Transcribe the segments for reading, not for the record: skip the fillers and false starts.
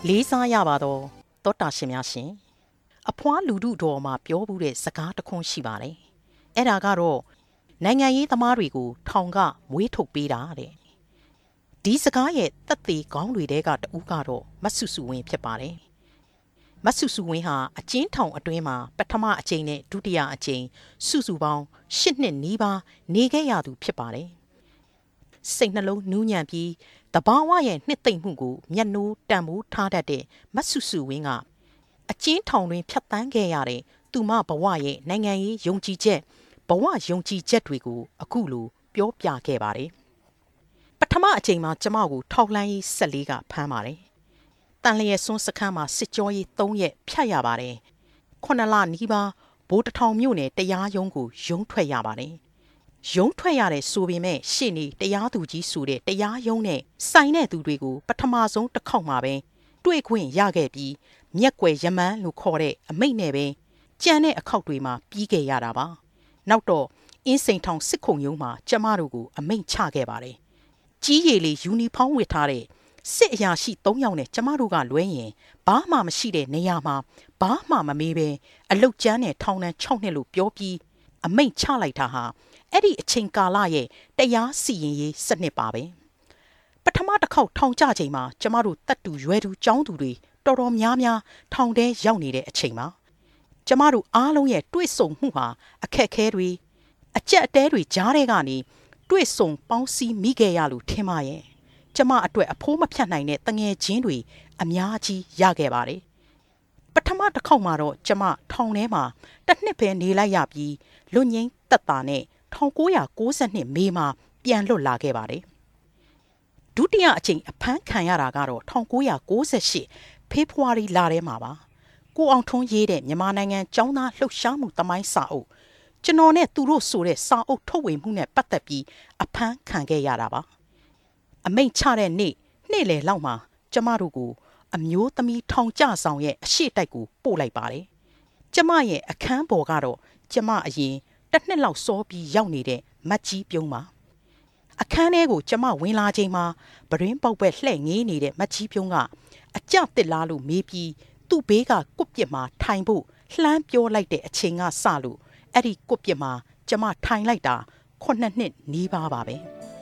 လေးစားရပါတော့သောတာရှင်များရှင်အဖွားလူထုတော်မှာပြောမှုတဲ့စကားတစ်ခွန်းရှိပါတယ်အဲ့ဒါကတော့နိုင်ငံရေးသမားတွေကိုထောင်ကမွေးထုတ်ပေးတာတဲ့ဒီစကားရဲ့သက်သေကောင်းတွေတဲကတူကတော့မဆုစုဝင်းဖြစ်ပါတယ်မဆုစုဝင်းဟာအကျဉ်းထောင်အတွင်းမှာပထမအကြိမ်နဲ့ဒုတိယအကြိမ်စုစုပေါင်း8နှစ်နီးပါးနေခဲ့ရသူဖြစ်ပါတယ်စိတ်နှလုံးနူးညံ့ပြီးတဘာဝရဲ့နှစ်သိမ့်မှုကိုမျက်နှိုးတန်ဖိုးထားတတ်တဲ့မဆုစုဝင်းကအကျဉ်းထောင်တွင်ဖြတ်သန်းခဲ့ရတဲ့သူမဘဝရဲ့နိုင်ငံရေးယုံကြည်ချက်ဘဝယုံကြည်ချက်တွေကိုအခုလိုပြောပြခဲ့ပါတယ်ပထမအချိန်မှာကျမကိုထောက်လှမ်းရေး14ကဖမ်းပါတယ်တန်လျက်စွန်းစခန်းမှာစစ်ကြောရေး3ရက်ဖြတ်ရပါတယ်9လနီးပါးဘိုးတထောင်မြို့နယ်တရားရုံးကိုရုံးထွက်ရပါတယ်ရုံးထွက်ရတဲ့ဆိုပေမဲ့ရှေ့နေတရားသူကြီးဆိုတဲ့တရားရုံးနဲ့ဆိုင်တဲ့သူတွေကိုပထမဆုံးတစ်ခေါက်မှာပဲတွေ့ခွင့်ရခဲ့ပြီးမျက်ကွယ်ရမန်းလို့ခေါ်တဲ့အမိန့်နဲ့ပဲကြံတဲ့အခောက်တွေမှာပြီးခဲ့ရတာပါနောက်တော့အင်းစိန်ထောင်စစ်ခုံရုံးမှာကျမတို့ကိုအမိန့်ချခဲ့ပါတယ်ကြီးရည်လေးယူနီဖောင်းဝတ်ထားတဲ့စစ်အရာရှိ3ယောက်နဲ့ကျမတို့ကလွဲရင်ဘာမှမရှိတဲ့နေရာမှာဘာမှမမေးပဲအလုတ်ကျန်းနဲ့ထောင်နှံ6နှစ်လို့ပြောပြီးအမိန့်ချလိုက်တာဟာအဲ့ဒီအချိန်ကာလရဲ့တရားစီရင်ရေးစနစ်ပါပဲပထမတစ်ခေါက်ထောင်ကြချိန်မှာကျမတို့တတ်တူရွယ်တူចောင်းသူတွေတော်တော်များများထောင်ထဲရောက်နေတဲ့အချိန်မှာကျမတို့အားလုံးရဲ့တွေ့ဆုံမှုဟာအခက်ခဲတွေအကြက်အတဲတွေကြားထဲကနေတွေ့ဆုံပေါင်းစည်းမိခဲ့ရလို့ထင်ပါရဲ့ကျမအတွက်အဖိုးမဖြတ်နိုင်တဲ့တငယ်ချင်းတွေအများကြီးရခဲ့ပါတယ်ပထမတစ်ခေါက်မှာတော့ကျမထောင်ထဲမှာတစ်နှစ်ပဲနေလိုက်ရပြီးလွတ်ငင်းတက်တာနဲ့1992မေမှာပြန်လွတ်လာခဲ့ပါတယ်ဒုတိယအကြိမ်အဖမ်းခံရတာကတော့1998ဖေဖော်ဝါရီလထဲမှာပါကိုအောင်ထွန်းရေးတဲ့မြန်မာနိုင်ငံចောင်းသားလှုပ်ရှားမှုတမိုင်းစာအုပ်ကျွန်တော်နဲ့သူတို့ဆိုတဲ့စာအုပ်ထုတ်ဝေမှုနဲ့ပတ်သက်ပြီးအဖမ်းခံခဲ့ရတာပါအမိန့်ချတဲ့နေ့လယ်လောက်မှာကျမတို့ကိုအမျိုးသမီးထောင်ကျဆောင်ရဲ့အရှိတိုက်ကိုပို့လိုက်ပါတယ်ကျမရဲ့အခန်းပေါ်ကတော့ကျမအရင်တစ်နှစ်လောက်စောပြီးရောက်နေတဲ့မတ်ကြီးပြုံးပါအခန်းထဲကိုကျမဝင်လာချိန်မှာပရင်းပေါက်ပဲလှဲ့ငေးနေတဲ့မတ်ကြီးပြုံးကအကြတစ်လားလို့မေးပြီးသူ့ဘေးကကွပ်ပြစ်မှာထိုင်ဖို့လှမ်းပြောလိုက်တဲ့အချိန်ကစလို့အဲ့ဒီကွပ်ပြစ်မှာကျမထိုင်လိုက်တာ9နှစ်နီးပါးပါပဲ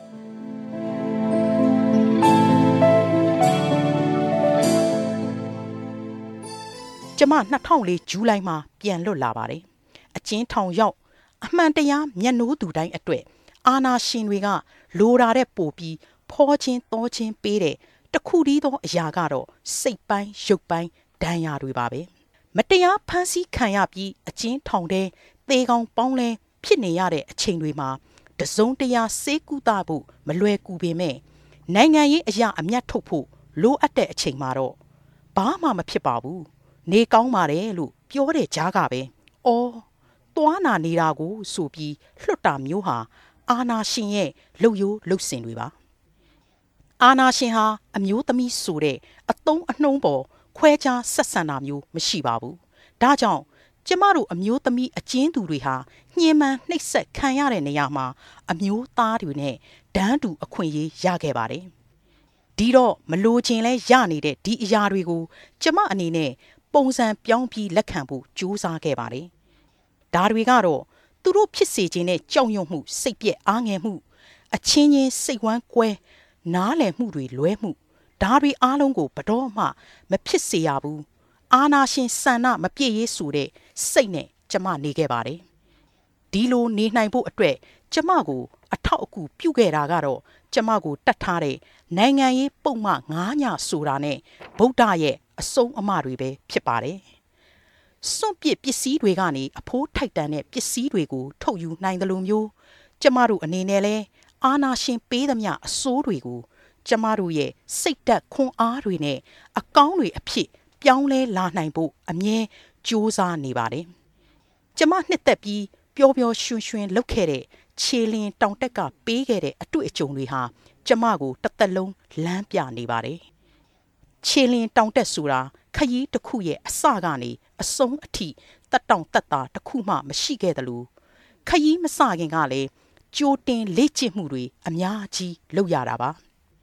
ကျမ2004ဇူလိုင်မှာပြန်လွတ်လာပါတယ်အကျဉ်းထောင်ရောက်အမှန်တရားမျက်နှိုးသူတိုင်းအတွက်အာဏာရှင်တွေကလိုတာတဲ့ပို့ပြီးဖောချင်းတောချင်းပေးတဲ့တခုတည်းသောအရာကတော့စိတ်ပိုင်းရုပ်ပိုင်းဒဏ်ရာတွေပါပဲမတရားဖမ်းဆီးခံရပြီးအကျဉ်းထောင်ထဲသေကောင်ပေါင်းလဲဖြစ်နေရတဲ့အချိန်တွေမှာတစုံတရာစေးကူတာဖို့မလွယ်ကူပေမဲ့နိုင်ငံရေးအရာအမျက်ထုတ်ဖို့လိုအပ်တဲ့အချိန်မှာတော့ဘာမှမဖြစ်ပါဘူးနေကောင်းပါတယ်လို့ပြောတဲ့ကြားကပဲအော်သွားနာနေတာကိုဆိုပြီးလွတ်တာမျိုးဟာအာနာရှင်ရဲ့လှုပ်ရိုးလှုပ်စင်တွေပါအာနာရှင်ဟာအမျိုးသမီးဆိုတဲ့အတုံးအနှုံးပေါ်ခွဲခြားဆက်ဆံတာမျိုးမရှိပါဘူးဒါကြောင့်ကျမတို့အမျိုးသမီးအကျဉ်းသူတွေဟာညှဉ်းပန်းနှိပ်စက်ခံရတဲ့နေရာမှာအမျိုးသားတွေနဲ့ဒန်းတူအခွင့်အရေးရခဲ့ပါတယ်ဒီတော့မလိုချင်လဲရနေတဲ့ဒီအရာတွေကိုကျမအနေနဲ့ပုံစံပြောင်းပြီးလက်ခံဖို့ကြိုးစားခဲ့ပါတယ်ဒါတွေကတော့သူတို့ဖြစ်စေခြင်းနဲ့ကြောက်ရွံ့မှုစိတ်ပြက်အားငယ်မှုအချင်းချင်းစိတ်ဝမ်းကွဲနားလည်မှုတွေလွဲမှုဒါတွေအားလုံးကိုဘတော်မှမဖြစ်စေရဘူးအာနာရှင်ဆန္ဒမပြည့်ရေးဆိုတဲ့စိတ်နဲ့ကျမနေခဲ့ပါတယ်ဒီလိုနေနိုင်ဖို့အတွက်ကျမကိုအထောက်အကူပြုခဲ့တာကတော့ကျမကိုတတ်ထားတဲ့နိုင်ငံရေးပုံမှန်9ညဆိုတာနဲ့ဗုဒ္ဓရဲ့အဆုံးအမတွေပဲဖြစ်ပါတယ်စွန့်ပစ်ပစ္စည်းတွေကနေအဖိုးထိုက်တန်တဲ့ပစ္စည်းတွေကိုထုတ်ယူနိုင်တယ်လို့မျိုးကျမတို့အနေနဲ့လဲအာနာရှင်ပေးသမျှအစိုးတွေကိုကျမတို့ရဲ့စိတ်ဓာတ်ခွန်အားတွေနဲ့အကောင်းတွေအဖြစ်ပြောင်းလဲလာနိုင်ဖို့အမြဲကြိုးစားနေပါတယ်ကျမနှစ်သက်ပြီးပျော်ပျော်ရွှင်ရွှင်လုပ်ခဲ့တဲ့ခြေလင်းတောင်တက်ကပေးခဲ့တဲ့အတွေ့အကြုံတွေဟာကျမကိုတစ်သက်လုံးလမ်းပြနေပါတယ်ခြေလင်းတောင်တက်ဆိုတာခရီးတစ်ခုရဲ့အစကနေအဆုံးအထိတက်တောင်တက်တာတစ်ခုမှမရှိခဲ့သလိုခရီးမစခင်ကလည်းကြိုတင်လေ့ကျင့်မှုတွေအများကြီးလုပ်ရတာပါ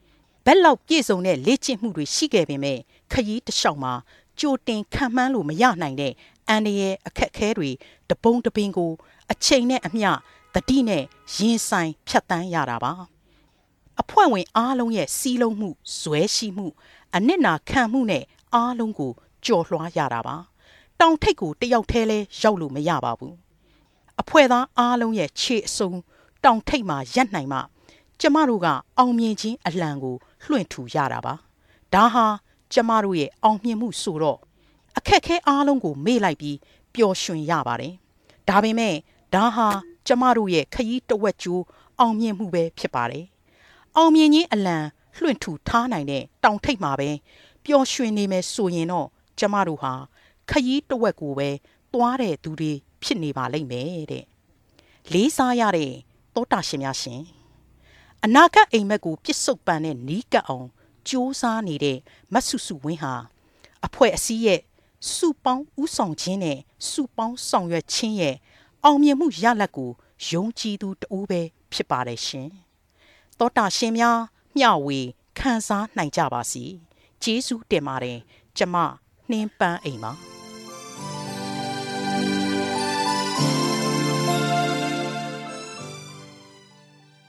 ဘက်လောက်ပြည့်စုံတဲ့လေ့ကျင့်မှုတွေရှိခဲ့ပေမဲ့ခရီးတစ်လျှောက်မှာကြိုတင်ခံမှန်းလို့မရနိုင်တဲ့အန္တရာယ်အခက်အခဲတွေတပုံတပင်ကိုအချိန်နဲ့အမျှသတိနဲ့ရင်ဆိုင်ဖြတ်တန်းရတာပါအဖွဲ့ဝင်အားလုံးရဲ့စီးလုံးမှုဇွဲရှိမှုအနစ်နာခံမှုနဲ့အားလုံးကိုကြော်လွှားရတာပါတောင်ထိပ်ကိုတယောက်တည်းလဲရောက်လို့မရပါဘူးအဖွဲ့သားအားလုံးရဲ့ခြေအစုံတောင်ထိပ်မှာရပ်နိုင်မှကျမတို့ကအောင်မြင်ခြင်းအလံကိုလွှင့်ထူရတာပါဒါဟာကျမတို့ရဲ့အောင်မြင်မှုဆိုတော့အခက်ခဲအားလုံးကိုမေ့လိုက်ပြီးပျော်ရွှင်ရပါတယ်ဒါပေမဲ့ဒါဟာကျမတို့ရဲ့ခရီးတဝက်ကျိုးအောင်မြင်မှုပဲဖြစ်ပါတယ်အောင်မြင်ခြင်းအလံလွှင့်ထူထားနိုင်တဲ့တောင်ထိပ်မှာပဲပျော်ရွှင်နေမယ်ဆိုရင်တော့ကျမတို့ဟာခရီးတဝက်ကိုပဲသွားတဲ့သူတွေဖြစ်နေပါလိမ့်မယ်တဲ့လေးစားရတဲ့သောတာရှင်များရှင်အနာဂတ်အိမ်မက်ကိုပြစ်စုံပန်တဲ့နီးကပ်အောင်ကြိုးစားနေတဲ့မဆုစုဝင်းဟာအဖွဲ့အစည်းရဲ့စုပေါင်းဥဆောင်ခြင်းနဲ့စုပေါင်းဆောင်ရွက်ခြင်းရဲ့အောင်မြင်မှုရလဒ်ကိုယုံကြည်သူတဦးပဲဖြစ်ပါတယ်ရှင်သောတာရှင်များမျှဝေခံစားနိုင်ကြပါစေကျေးဇူးတင်ပါတယ်ကျမနှင်းပန်းအိမ်ပါ